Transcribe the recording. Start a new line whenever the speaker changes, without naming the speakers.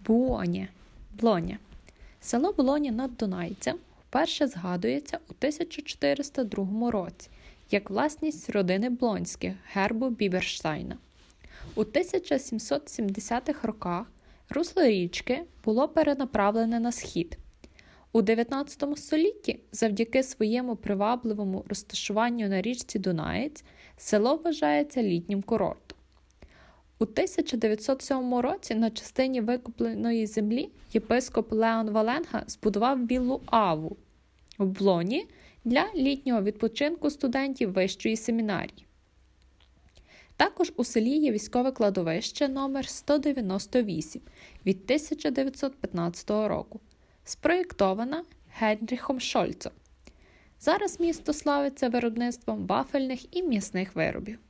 Блоня. Село Блоня над Дунайцем вперше згадується у 1402 році як власність родини Блонських гербу Біберштайна. У 1770-х роках русло річки було перенаправлене на схід. У 19 столітті, завдяки своєму привабливому розташуванню на річці Дунаєць, село вважається літнім курортом. У 1907 році на частині викупленої землі єпископ Леон Валенга збудував віллу Аву в Блоні для літнього відпочинку студентів вищої семінарії. Також у селі є військове кладовище номер 198 від 1915 року, спроєктована Генріхом Шольцом. Зараз місто славиться виробництвом вафельних і м'ясних виробів.